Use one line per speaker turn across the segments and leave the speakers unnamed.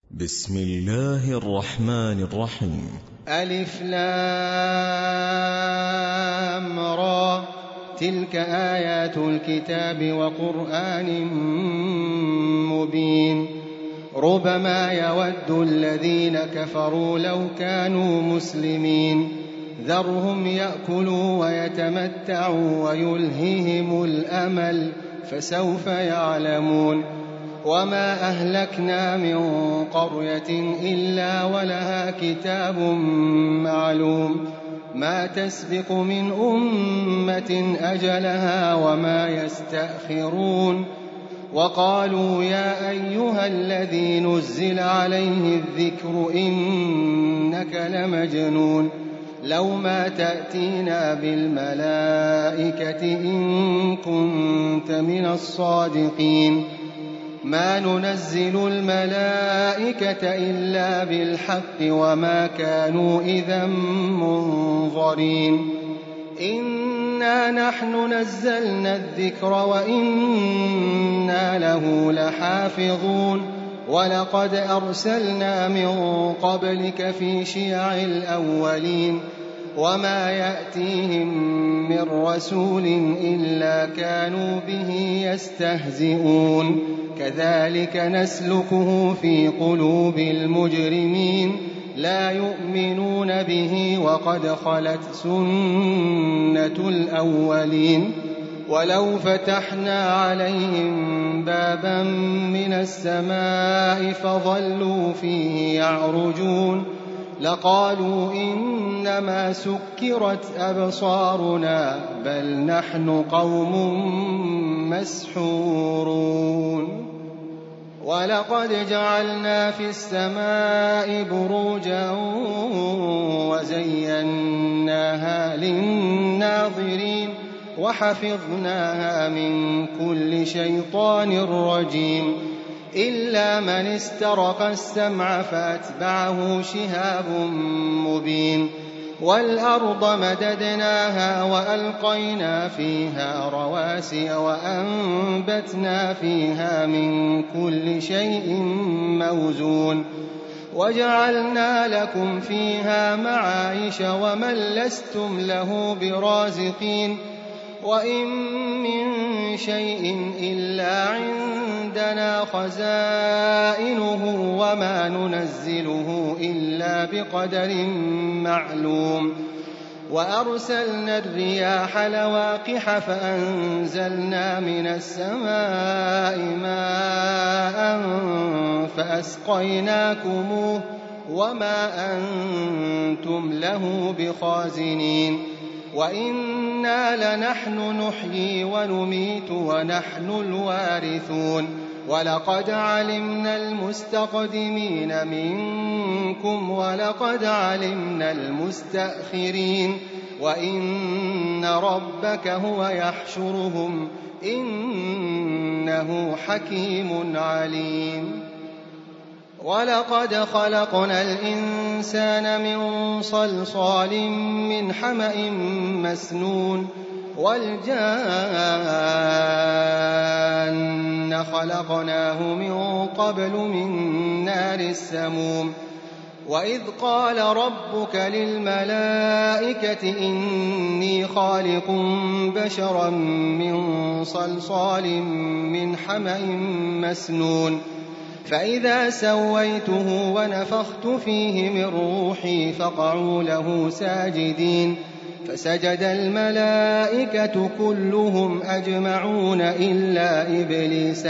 بسم الله الرحمن الرحيم.
ألف لام را، تلك آيات الكتاب وقرآن مبين. ربما يود الذين كفروا لو كانوا مسلمين، ذرهم يأكلوا ويتمتعوا ويلههم الأمل، فسوف يعلمون. وما أهلكنا من قرية إلا ولها كتاب معلوم، ما تسبق من أمة أجلها وما يستأخرون. وقالوا يا أيها الذي نزل عليه الذكر إنك لمجنون، لو ما تأتينا بالملائكة إن كنت من الصادقين. ما ننزل الملائكة إلا بالحق وما كانوا إذا منظرين. إنا نحن نزلنا الذكر وإنا له لحافظون. ولقد أرسلنا من قبلك في شيع الأولين، وما يأتيهم من رسول إلا كانوا به يستهزئون. كذلك نسلكه في قلوب المجرمين، لا يؤمنون به وقد خلت سنة الأولين. ولو فتحنا عليهم بابا من السماء فظلوا فيه يعرجون لقالوا إنما سكرت أبصارنا بل نحن قوم مسحورون. ولقد جعلنا في السماء بروجا وزيناها للناظرين وحفظناها من كل شيطان رجيم، إلا من استرق السمع فأتبعه شهاب مبين. والأرض مددناها وألقينا فيها رواسي وأنبتنا فيها من كل شيء موزون، وجعلنا لكم فيها معايش ومن لستم له برازقين. وإن من شيء إلا عندنا خزائنه وما ننزله إلا بقدر معلوم. وأرسلنا الرياح لواقح فأنزلنا من السماء ماء فأسقيناكموه وما أنتم له بخازنين. وإنا لنحن نحيي ونميت ونحن الوارثون. ولقد علمنا المستقدمين منكم ولقد علمنا المستأخرين. وإن ربك هو يحشرهم إنه حكيم عليم. ولقد خلقنا الإنسان من صلصال من حمأ مسنون. والجان خلقناه من قبل من نار السموم. وإذ قال ربك للملائكة إني خالق بشرا من صلصال من حمأ مسنون، فإذا سويته ونفخت فيه من روحي فقعوا له ساجدين. فسجد الملائكة كلهم أجمعون إلا إبليس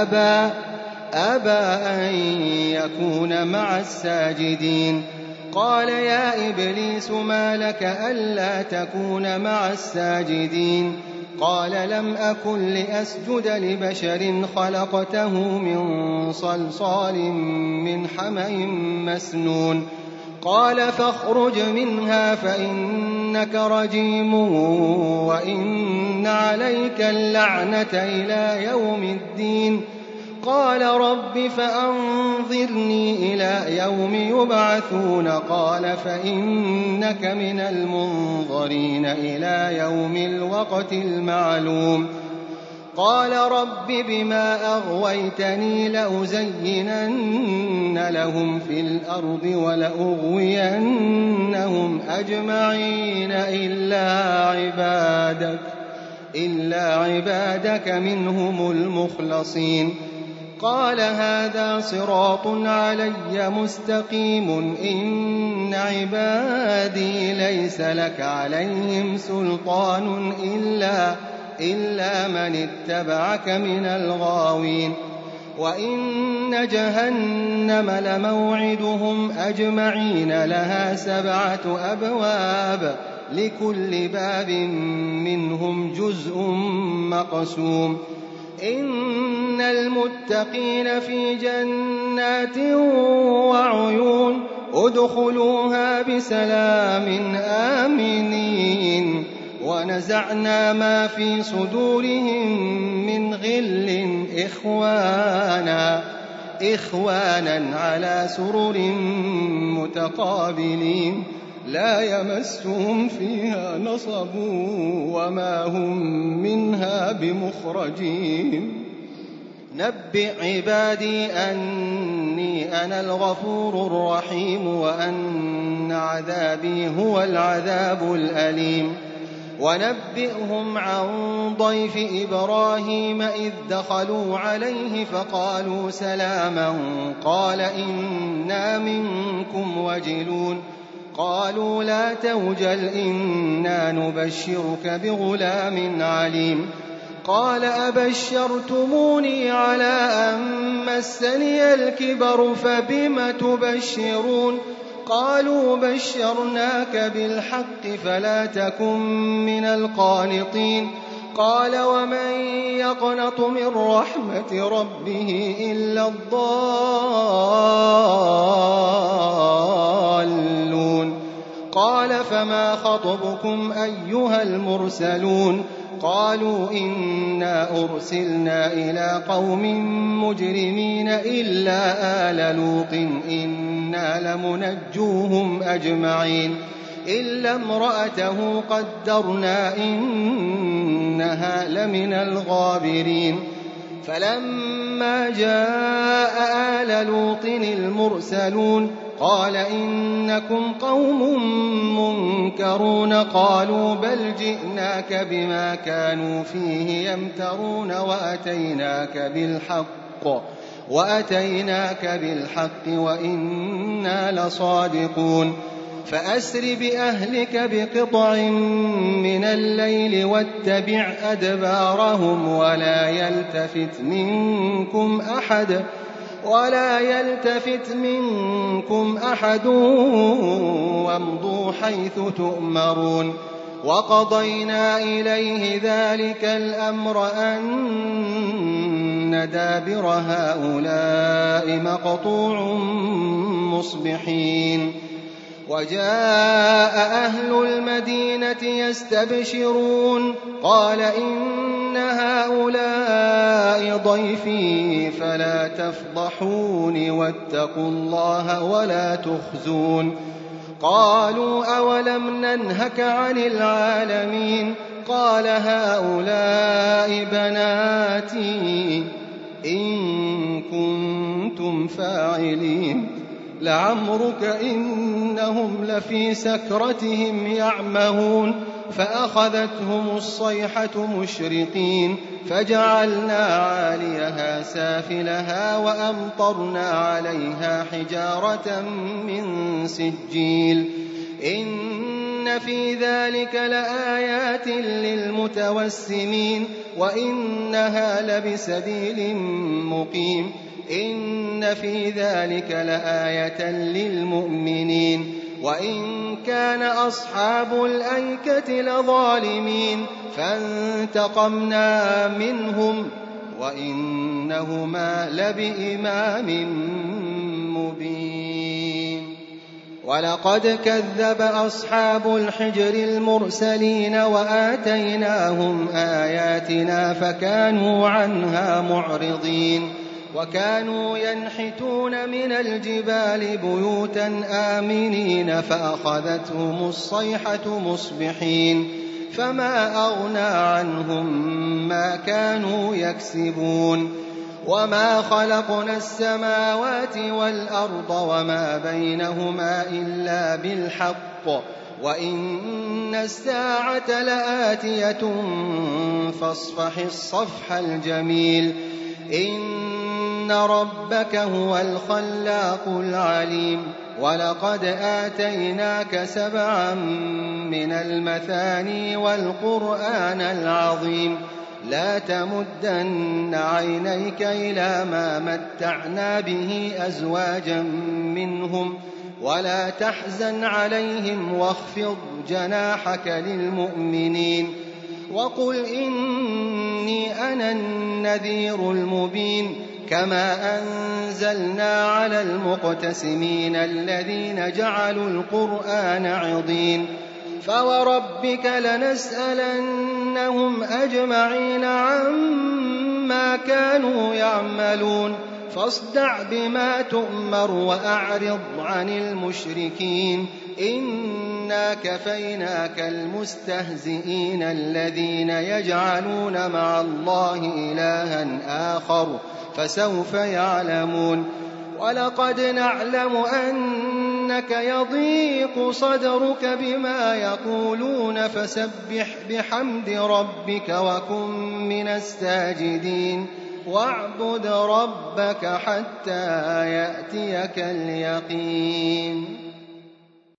أبى أن يكون مع الساجدين. قال يا إبليس ما لك ألا تكون مع الساجدين؟ قال لم أكن لأسجد لبشر خلقته من صلصال من حمأ مسنون. قال فاخرج منها فإنك رجيم وإن عليك اللعنة إلى يوم الدين. قال رب فأنظرني إلى يوم يبعثون. قال فإنك من المنظرين إلى يوم الوقت المعلوم. قال رب بما أغويتني لأزينن لأفسدن لهم في الأرض ولأغوينهم أجمعين إلا عبادك منهم المخلصين. قال هذا صراط علي مستقيم إن عبادي ليس لك عليهم سلطان إلا من اتبعك من الغاوين. وإن جهنم لموعدهم أجمعين لها 7 أبواب لكل باب منهم جزء مقسوم. إن المتقين في جنات وعيون ادخلوها بسلام آمنين. ونزعنا ما في صدورهم من غل إخوانا على سرر متقابلين لا يمسهم فيها نصب وما هم منها بمخرجين. نبئ عبادي أني أنا الغفور الرحيم وأن عذابي هو العذاب الأليم. ونبئهم عن ضيف إبراهيم إذ دخلوا عليه فقالوا سلاما قال إنا منكم وجلون. قالوا لا توجل إنا نبشرك بغلام عليم. قال أبشرتموني على أن مسني الكبر فبم تبشرون. قالوا بشرناك بالحق فلا تكن من القانطين. قال ومن يقنط من رحمة ربه إلا الضالون. قال فما خطبكم أيها المرسلون؟ قالوا إنا أرسلنا إلى قوم مجرمين إلا آل لوط إنا لمنجوهم أجمعين إلا امرأته قدرنا إنها لمن الغابرين. فلما جاء آل لوط المرسلون قال إنكم قوم منكرون. قالوا بل جئناك بما كانوا فيه يمترون وأتيناك بالحق وإنا لصادقون. فأسر بأهلك بقطع من الليل واتبع أدبارهم ولا يلتفت منكم أحد وامضوا حيث تؤمرون. وقضينا إليه ذلك الأمر أن دابر هؤلاء مقطوع مصبحين. وجاء أهل المدينة يستبشرون قال إن هؤلاء ضيفي فلا تفضحون واتقوا الله ولا تخزون. قالوا أولم ننهك عن العالمين؟ قال هؤلاء بناتي إن كنتم فاعلين. لعمرك إنهم لفي سكرتهم يعمهون. فأخذتهم الصيحة مشرقين فجعلنا عاليها سافلها وأمطرنا عليها حجارة من سجيل. إن في ذلك لآيات للمتوسمين وإنها لبسبيل مقيم. إن في ذلك لآية للمؤمنين. وإن كان أصحاب الأيكة لظالمين فانتقمنا منهم وإنهما لبإمام مبين. ولقد كذب أصحاب الحجر المرسلين وآتيناهم آياتنا فكانوا عنها معرضين. وكانوا ينحتون من الجبال بيوتا آمنين فأخذتهم الصيحة مصبحين فما أغنى عنهم ما كانوا يكسبون. وما خلقنا السماوات والأرض وما بينهما إلا بالحق وإن الساعة لآتية فاصفح الصفح الجميل إن ربك هو الخلاق العليم ولقد آتيناك 7 من المثاني والقرآن العظيم لا تمدن عينيك إلى ما متعنا به أزواجا منهم ولا تحزن عليهم واخفض جناحك للمؤمنين وقل إني أنا النذير المبين كما أنزلنا على المقتسمين الذين جعلوا القرآن عضين فوربك لنسألنهم أجمعين عما كانوا يعملون فاصدع بما تؤمر وأعرض عن المشركين إنا كفيناك المستهزئين الذين يجعلون مع الله إلها آخر فسوف يعلمون ولقد نعلم أنك يضيق صدرك بما يقولون فسبح بحمد ربك وكن من الساجدين واعبد ربك حتى يأتيك اليقين